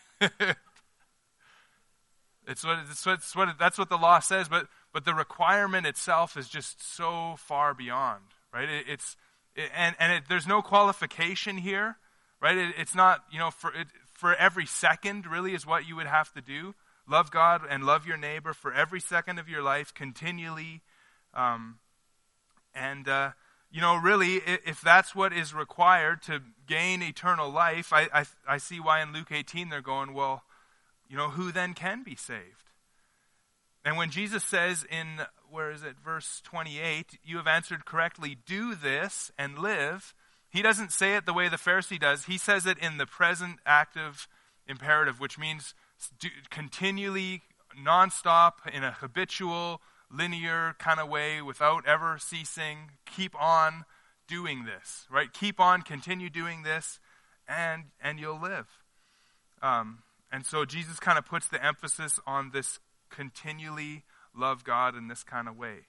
it's what, it's what, it's what, that's what the law says, but, but the requirement itself is just so far beyond, right? It, it's it, and and it, there's no qualification here, right? It, it's not, you know, for it, for every second really is what you would have to do. Love God and love your neighbor for every second of your life, continually. Um, and, uh, you know, really, if that's what is required to gain eternal life, I, I, I see why in Luke eighteen they're going, well, you know, who then can be saved? And when Jesus says in, where is it, verse twenty-eight, you have answered correctly, do this and live, he doesn't say it the way the Pharisee does. He says it in the present active imperative, which means do, continually, nonstop, in a habitual, linear kind of way, without ever ceasing, keep on doing this, right? Keep on, continue doing this, and and you'll live. Um, and so Jesus kind of puts the emphasis on this continually love God in this kind of way.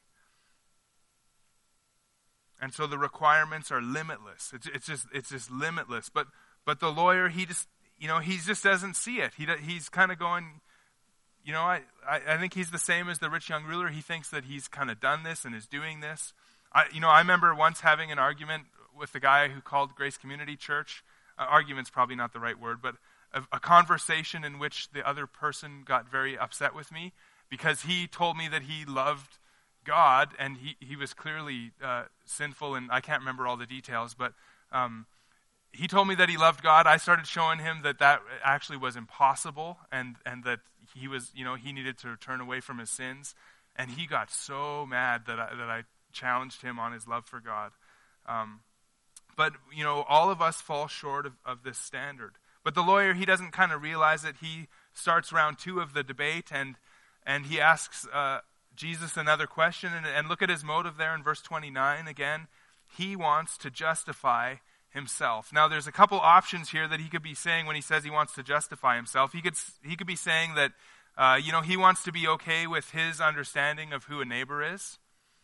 And so the requirements are limitless. It's, it's just it's just limitless. But but the lawyer, he just you know he just doesn't see it. He he's kind of going. You know, I, I, I think he's the same as the rich young ruler. He thinks that he's kind of done this and is doing this. I, you know, I remember once having an argument with the guy who called Grace Community Church. Uh, argument's probably not the right word, but a, a conversation in which the other person got very upset with me because he told me that he loved God and he, he was clearly uh, sinful, and I can't remember all the details, but um, he told me that he loved God. I started showing him that that actually was impossible and, and that he was, you know, he needed to turn away from his sins. And he got so mad that I, that I challenged him on his love for God. Um, but, you know, all of us fall short of, of this standard. But the lawyer, he doesn't kind of realize it. He starts round two of the debate and and he asks uh, Jesus another question. And, and look at his motive there in verse twenty-nine again. He wants to justify himself. Now, there's a couple options here that he could be saying when he says he wants to justify himself. He could he could be saying that, uh, you know, he wants to be okay with his understanding of who a neighbor is.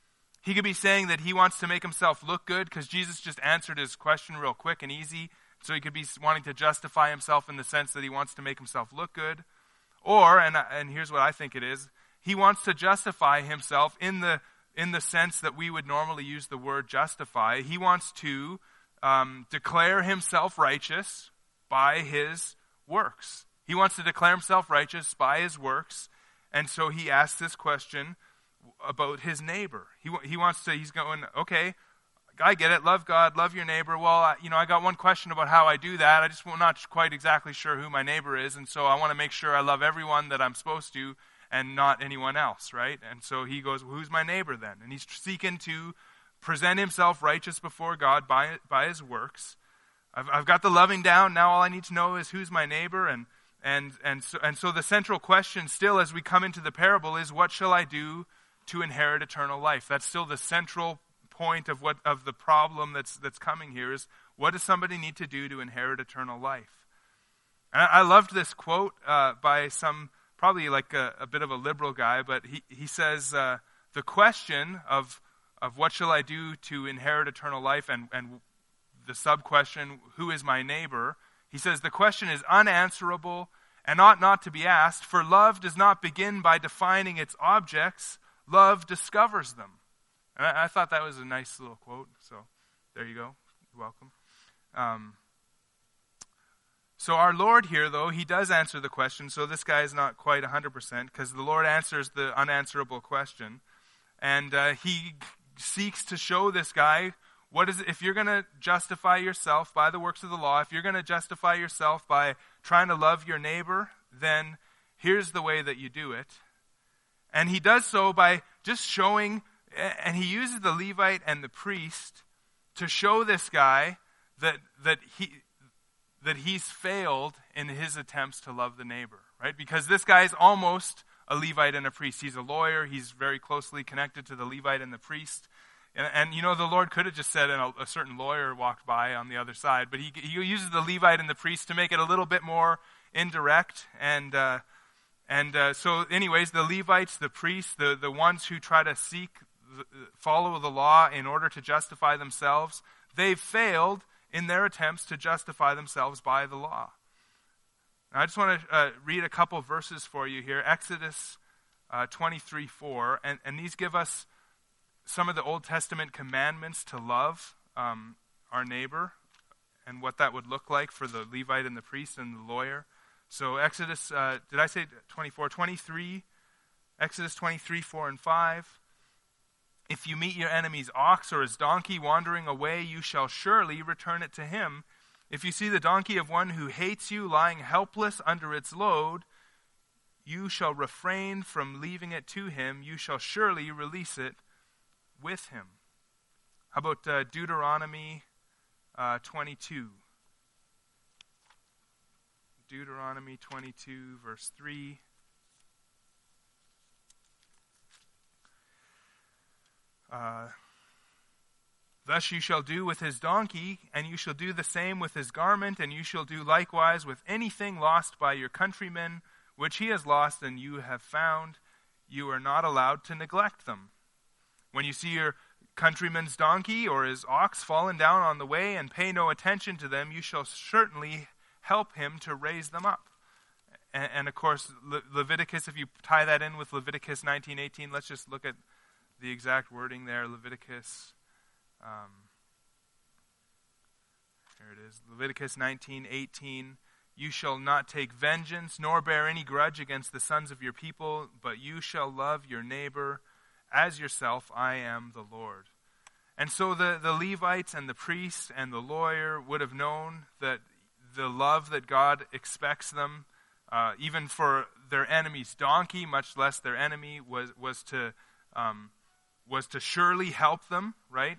He could be saying that he wants to make himself look good because Jesus just answered his question real quick and easy. So he could be wanting to justify himself in the sense that he wants to make himself look good. Or, and and here's what I think it is, he wants to justify himself in the in the sense that we would normally use the word justify. He wants to Um, declare himself righteous by his works. He wants to declare himself righteous by his works, and so he asks this question about his neighbor. He he wants to. He's going, okay, I get it. Love God, love your neighbor. Well, I, you know, I got one question about how I do that. I just am not quite exactly sure who my neighbor is, and so I want to make sure I love everyone that I'm supposed to, and not anyone else, right? And so he goes, well, who's my neighbor then? And he's seeking to present himself righteous before God by by his works. I've, I've got the loving down. Now all I need to know is who's my neighbor. And and and so and so the central question still as we come into the parable is, what shall I do to inherit eternal life? That's still the central point of what of the problem that's that's coming here is, what does somebody need to do to inherit eternal life? And I, I loved this quote uh, by some, probably like a, a bit of a liberal guy, but he, he says, uh, the question of of what shall I do to inherit eternal life, and, and the sub-question, who is my neighbor? He says, the question is unanswerable and ought not to be asked, for love does not begin by defining its objects, love discovers them. And I, I thought that was a nice little quote, so there you go. You're welcome. Um, so our Lord here, though, he does answer the question, so this guy is not quite one hundred percent, because the Lord answers the unanswerable question, and uh, he seeks to show this guy, what is it, if you're going to justify yourself by the works of the law, if you're going to justify yourself by trying to love your neighbor, then here's the way that you do it. And he does so by just showing, and he uses the Levite and the priest to show this guy that that he that he's failed in his attempts to love the neighbor, right? Because this guy is almost a Levite and a priest. He's a lawyer. He's very closely connected to the Levite and the priest. And, and you know, the Lord could have just said, and a, a certain lawyer walked by on the other side, but he he uses the Levite and the priest to make it a little bit more indirect. And uh, and uh, so, anyways, the Levites, the priests, the the ones who try to seek follow the law in order to justify themselves, they've failed in their attempts to justify themselves by the law. Now, I just want to uh, read a couple verses for you here. Exodus uh, twenty-three four, and, and these give us some of the Old Testament commandments to love um, our neighbor and what that would look like for the Levite and the priest and the lawyer. So Exodus, uh, did I say twenty-four? twenty-three, Exodus twenty-three, four and five. If you meet your enemy's ox or his donkey wandering away, you shall surely return it to him. If you see the donkey of one who hates you lying helpless under its load, you shall refrain from leaving it to him. You shall surely release it with him. How about uh, Deuteronomy uh, twenty-two? Deuteronomy twenty-two, verse three. Uh, Thus you shall do with his donkey, and you shall do the same with his garment, and you shall do likewise with anything lost by your countrymen, which he has lost and you have found. You are not allowed to neglect them. When you see your countryman's donkey or his ox fallen down on the way and pay no attention to them, you shall certainly help him to raise them up. And, and of course, Le- Leviticus, if you tie that in with Leviticus nineteen eighteen, let's just look at the exact wording there. Leviticus, um, here it is, Leviticus nineteen eighteen. You shall not take vengeance, nor bear any grudge against the sons of your people, but you shall love your neighbor as yourself. I am the Lord. And so the, the Levites and the priests and the lawyer would have known that the love that God expects them, uh, even for their enemy's donkey, much less their enemy, was was to um, was to surely help them, right?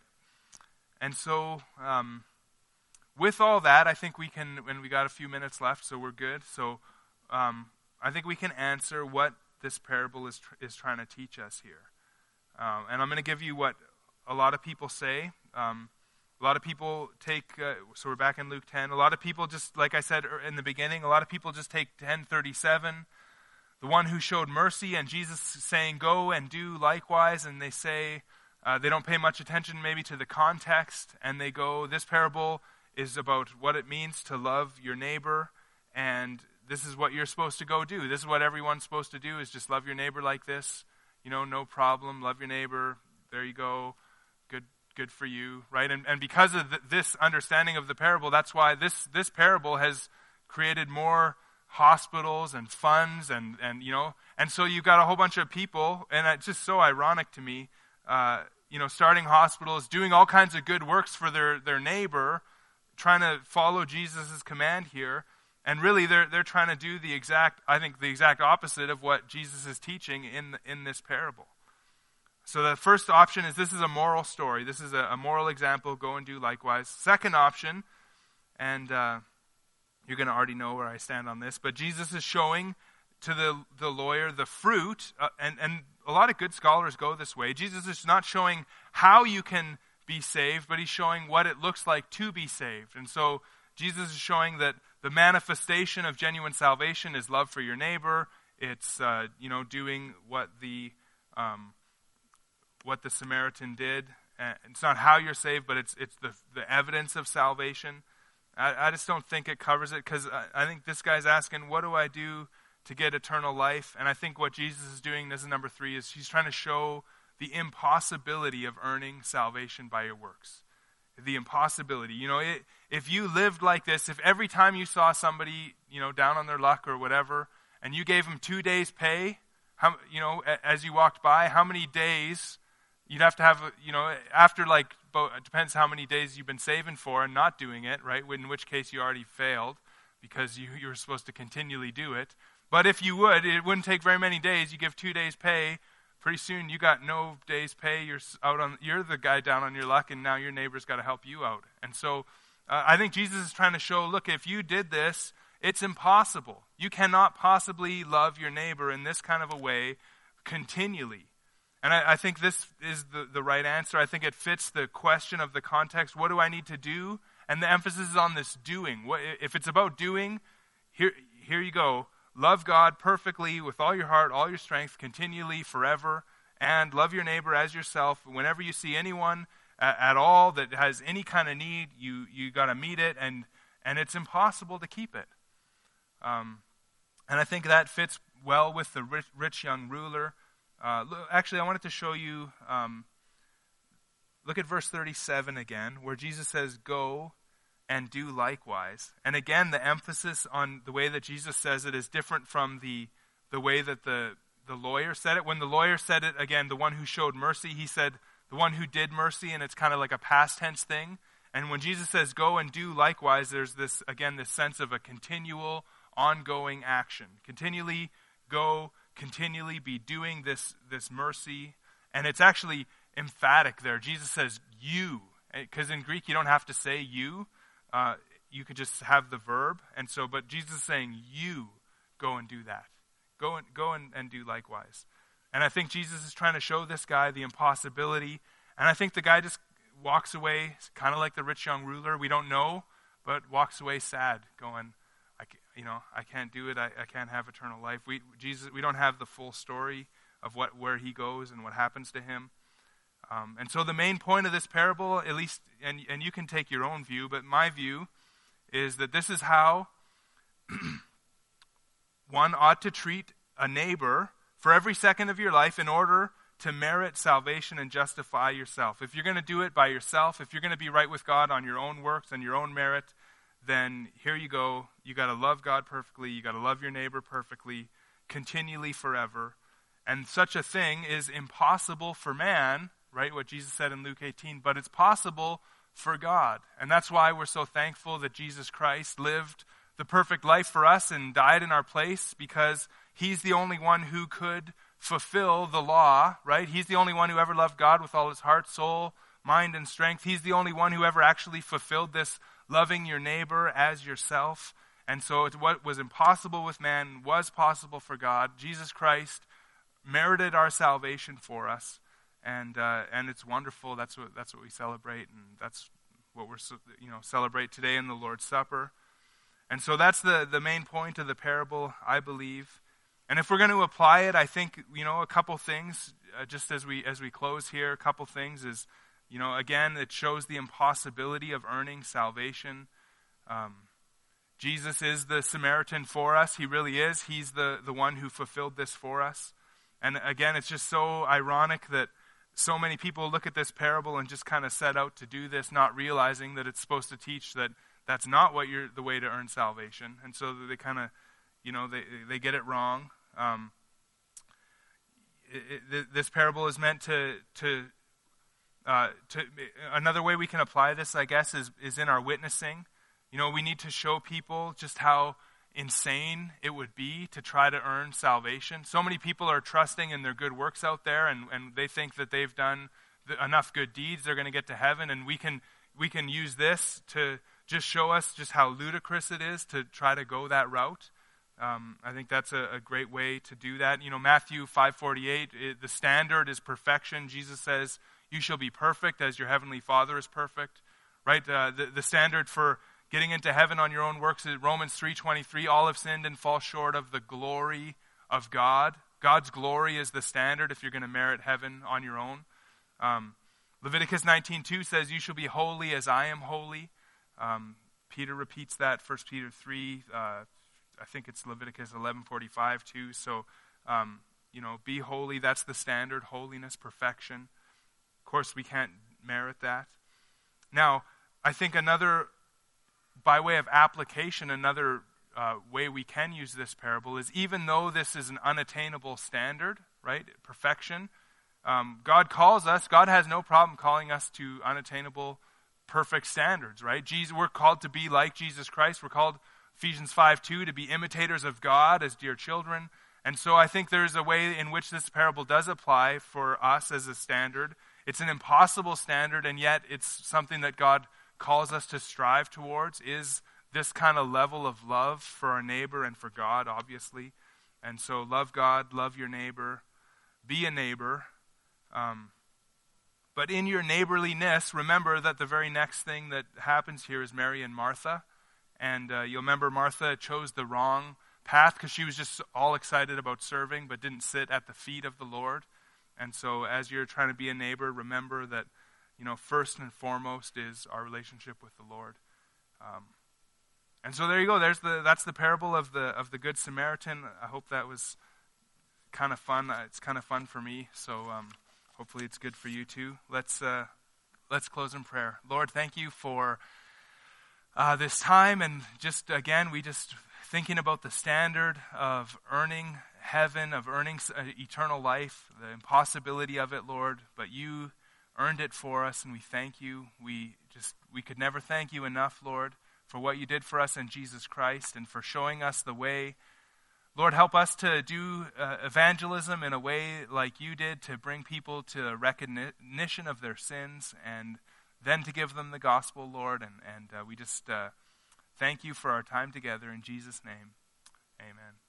And so, um, with all that, I think we can, and we got a few minutes left, so we're good. So, um, I think we can answer what this parable is tr- is trying to teach us here. Um, and I'm going to give you what a lot of people say. Um, a lot of people take, uh, so we're back in Luke ten. A lot of people just, like I said in the beginning, a lot of people just take ten thirty-seven, the one who showed mercy, and Jesus saying, go and do likewise, and they say, uh, they don't pay much attention maybe to the context, and they go, this parable is about what it means to love your neighbor, and this is what you're supposed to go do. This is what everyone's supposed to do, is just love your neighbor like this. You know, no problem. Love your neighbor. There you go. Good good for you, right? And and because of th- this understanding of the parable, that's why this this parable has created more hospitals and funds and, and you know, and so you've got a whole bunch of people, and it's just so ironic to me, uh, you know, starting hospitals, doing all kinds of good works for their, their neighbor, trying to follow Jesus' command here, and really they're they're trying to do the exact, I think, the exact opposite of what Jesus is teaching in in this parable. So the first option is this is a moral story. This is a, a moral example. Go and do likewise. Second option, and uh, you're going to already know where I stand on this, but Jesus is showing to the, the lawyer the fruit, uh, and, and a lot of good scholars go this way. Jesus is not showing how you can be saved, but he's showing what it looks like to be saved. And so Jesus is showing that the manifestation of genuine salvation is love for your neighbor. It's, uh, you know, doing what the um, what the Samaritan did. And it's not how you're saved, but it's it's the the evidence of salvation. I, I just don't think it covers it, because I, I think this guy's asking, what do I do to get eternal life? And I think what Jesus is doing, this is number three, is he's trying to show the impossibility of earning salvation by your works. The impossibility. You know, it, if you lived like this, if every time you saw somebody, you know, down on their luck or whatever, and you gave them two days pay, how, you know, as you walked by, how many days you'd have to have, you know, after like, it depends how many days you've been saving for and not doing it, right? In which case you already failed, because you, you were supposed to continually do it. But if you would, it wouldn't take very many days. You give two days pay, pretty soon you got no days pay. You're out on, you're the guy down on your luck, and now your neighbor's got to help you out. And so uh, I think Jesus is trying to show, look, if you did this, it's impossible. You cannot possibly love your neighbor in this kind of a way continually. And I, I think this is the, the right answer. I think it fits the question of the context. What do I need to do? And the emphasis is on this doing. What, if it's about doing, here, here you go. Love God perfectly with all your heart, all your strength, continually, forever. And love your neighbor as yourself. Whenever you see anyone at, at all that has any kind of need, you you got to meet it. And, and it's impossible to keep it. Um, and I think that fits well with the rich, rich young ruler. Uh, look, actually, I wanted to show you, um, look at verse thirty-seven again, where Jesus says, go and do likewise. And again, the emphasis on the way that Jesus says it is different from the the way that the, the lawyer said it. When the lawyer said it, again, the one who showed mercy, he said the one who did mercy, and it's kind of like a past tense thing. And when Jesus says go and do likewise, there's this, again, this sense of a continual, ongoing action. Continually go, continually be doing this this mercy. And it's actually emphatic there. Jesus says you, because in Greek you don't have to say you. Uh, you could just have the verb. And so, but Jesus is saying you go and do that. Go and go and, and do likewise. And I think Jesus is trying to show this guy the impossibility. And I think the guy just walks away kind of like the rich young ruler. We don't know, but walks away sad, going, I, you know, I can't do it. I, I can't have eternal life. We Jesus, we don't have the full story of what where he goes and what happens to him. Um, and so the main point of this parable, at least, and and you can take your own view, but my view is that this is how one ought to treat a neighbor for every second of your life in order to merit salvation and justify yourself. If you're going to do it by yourself, if you're going to be right with God on your own works and your own merit, then here you go. You got to love God perfectly. You got to love your neighbor perfectly, continually, forever. And such a thing is impossible for man, right? What Jesus said in Luke eighteen, but it's possible for God. And that's why we're so thankful that Jesus Christ lived the perfect life for us and died in our place, because he's the only one who could fulfill the law, right? He's the only one who ever loved God with all his heart, soul, mind, and strength. He's the only one who ever actually fulfilled this loving your neighbor as yourself. And so it's what was impossible with man was possible for God. Jesus Christ merited our salvation for us. And uh, and it's wonderful. That's what that's what we celebrate, and that's what we're you know celebrate today in the Lord's Supper. And so that's the, the main point of the parable, I believe. And if we're going to apply it, I think you know a couple things. Uh, just as we as we close here, a couple things is you know again it shows the impossibility of earning salvation. Um, Jesus is the Samaritan for us. He really is. He's the the one who fulfilled this for us. And again, it's just so ironic that so many people look at this parable and just kind of set out to do this, not realizing that it's supposed to teach that that's not what you're the way to earn salvation. And so they kind of, you know, they they get it wrong. Um, it, it, this parable is meant to to uh, to another way we can apply this, I guess, is is in our witnessing. You know, we need to show people just how insane it would be to try to earn salvation. So many people are trusting in their good works out there, and, and they think that they've done the, enough good deeds, they're going to get to heaven, and we can we can use this to just show us just how ludicrous it is to try to go that route. Um, I think that's a, a great way to do that. You know, Matthew five forty-eight, it, the standard is perfection. Jesus says, you shall be perfect as your heavenly Father is perfect, right? Uh, the, the standard for getting into heaven on your own works. Romans three twenty-three, all have sinned and fall short of the glory of God. God's glory is the standard if you're going to merit heaven on your own. Um, Leviticus nineteen two says, you shall be holy as I am holy. Um, Peter repeats that, First Peter three, uh, I think it's Leviticus eleven forty-five too. So, um, you know, be holy, that's the standard, holiness, perfection. Of course, we can't merit that. Now, I think another, by way of application, another uh, way we can use this parable is, even though this is an unattainable standard, right, perfection, um, God calls us, God has no problem calling us to unattainable, perfect standards, right? Jesus, we're called to be like Jesus Christ. We're called, Ephesians five two, to be imitators of God as dear children. And so I think there's a way in which this parable does apply for us as a standard. It's an impossible standard, and yet it's something that God calls us to strive towards, is this kind of level of love for our neighbor and for God, obviously. And so love God, love your neighbor, be a neighbor. Um, but in your neighborliness, remember that the very next thing that happens here is Mary and Martha. And uh, you'll remember Martha chose the wrong path because she was just all excited about serving but didn't sit at the feet of the Lord. And so as you're trying to be a neighbor, remember that, you know, first and foremost is our relationship with the Lord. Um, and so there you go. There's the that's the parable of the of the Good Samaritan. I hope that was kind of fun. It's kind of fun for me. So um, hopefully it's good for you too. Let's uh, let's close in prayer. Lord, thank you for uh, this time, and just again, we just thinking about the standard of earning heaven, of earning eternal life, the impossibility of it, Lord, but you earned it for us, and we thank you. We just, we could never thank you enough, Lord, for what you did for us in Jesus Christ and for showing us the way. Lord, help us to do uh, evangelism in a way like you did, to bring people to a recognition of their sins and then to give them the gospel, Lord, and, and uh, we just uh, thank you for our time together. In Jesus' name, amen.